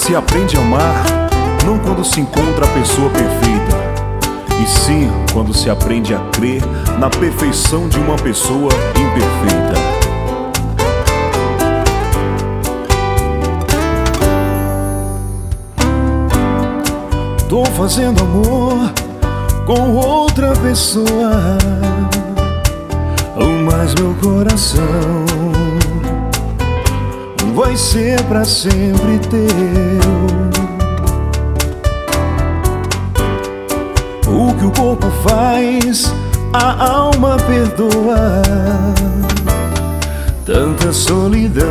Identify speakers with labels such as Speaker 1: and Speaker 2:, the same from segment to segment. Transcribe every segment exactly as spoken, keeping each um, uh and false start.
Speaker 1: se aprende a amar não quando se encontra a pessoa perfeita, e sim quando se aprende a crer na perfeição de uma pessoa imperfeita. Tô fazendo amor com outra pessoa, mas meu coração vai ser pra sempre teu. O que o corpo faz, a alma perdoa. Tanta solidão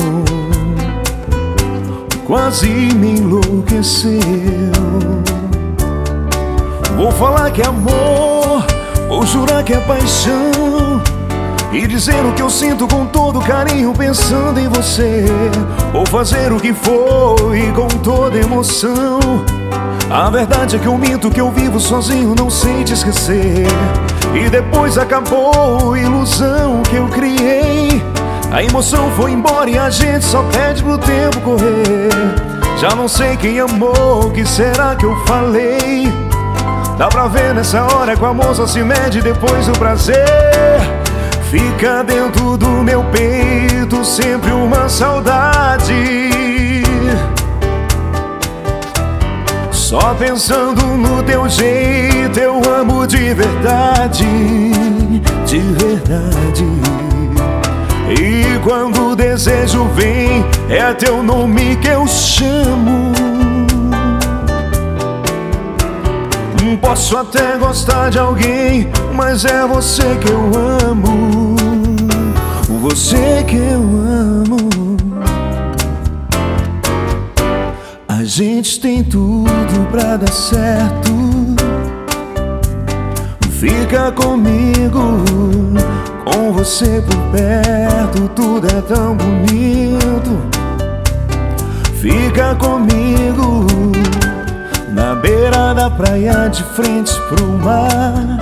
Speaker 1: quase me enlouqueceu. Vou falar que é amor, vou jurar que é paixão, e dizer o que eu sinto com todo carinho pensando em você. Vou fazer o que for e com toda emoção. A verdade é que eu minto, que eu vivo sozinho, não sei te esquecer. E depois acabou a ilusão que eu criei. A emoção foi embora e a gente só pede pro tempo correr. Já não sei quem amou, o que será que eu falei? Dá pra ver nessa hora que o amor só se mede depois do prazer. Fica dentro do meu peito sempre uma saudade, só pensando no teu jeito eu amo de verdade, de verdade. E quando o desejo vem, é teu nome que eu chamo. Posso até gostar de alguém, mas é você que eu amo, você que eu amo. A gente tem tudo pra dar certo. Fica comigo, com você por perto, tudo é tão bonito. Fica comigo na beira da praia de frente pro mar.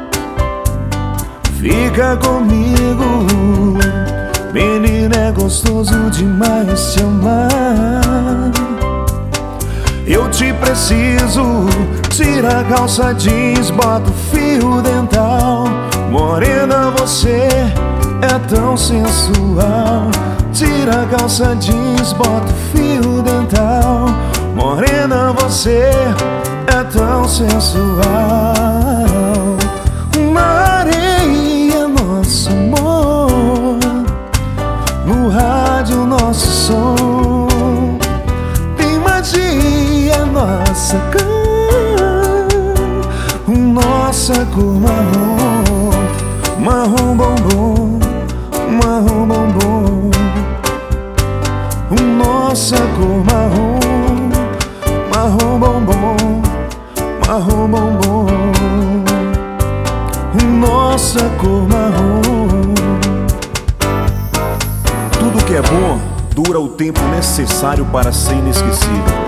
Speaker 1: Fica comigo, menina, é gostoso demais te amar. Eu te preciso, tira a calça jeans, bota o fio dental. Morena, você é tão sensual. Tira a calça jeans, bota o fio dental. Morena, você é tão sensual. Mareia, nosso amor, no rádio nosso som. Tem magia, nossa cor, nossa cor marrom, marrom bombom, marrom bombom. Nossa cor marrom, marrom bombom, marrom bombom. Nossa cor marrom. Tudo que é bom dura o tempo necessário para ser inesquecível.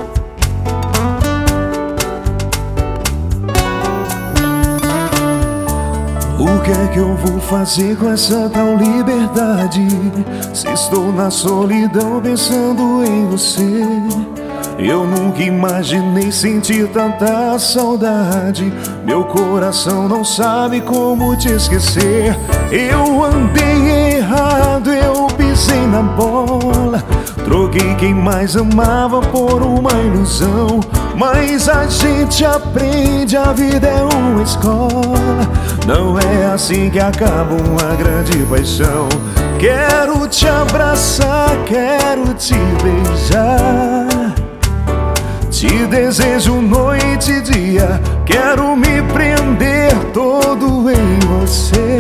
Speaker 2: O que é que eu vou fazer com essa tal liberdade, se estou na solidão pensando em você? Eu nunca imaginei sentir tanta saudade. Meu coração não sabe como te esquecer. Eu andei errado, eu pisei na bola. Troquei quem mais amava por uma ilusão. Mas a gente aprende, a vida é uma escola. Não é assim que acaba uma grande paixão. Quero te abraçar, quero te beijar. Te desejo noite e dia, quero me prender todo em você.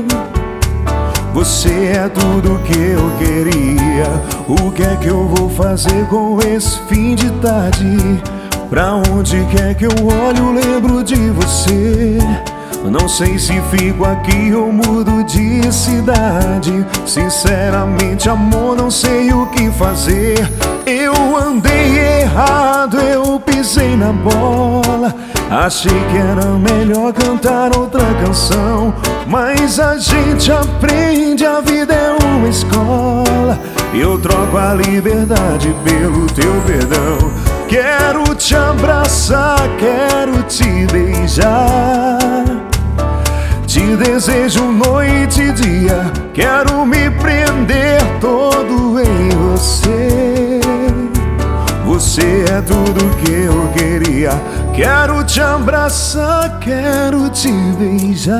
Speaker 2: Você é tudo que eu queria. O que é que eu vou fazer com esse fim de tarde? Pra onde quer que eu olho, lembro de você. Não sei se fico aqui ou mudo de cidade. Sinceramente, amor, não sei o que fazer. Eu andei errado, eu
Speaker 1: pisei na bola. Achei que era melhor cantar outra canção, mas a gente aprende, a vida é uma escola. Eu troco a liberdade pelo teu perdão. Quero te abraçar, quero te beijar. Te desejo noite e dia, quero me prender todo em você. Você é tudo que eu queria. Quero te abraçar, quero te beijar.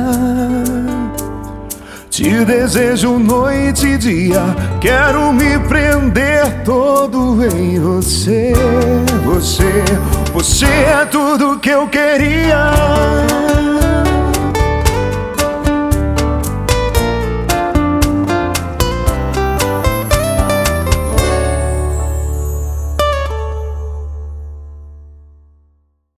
Speaker 1: Te desejo noite e dia, quero me prender todo em você. Você, você é tudo que eu queria.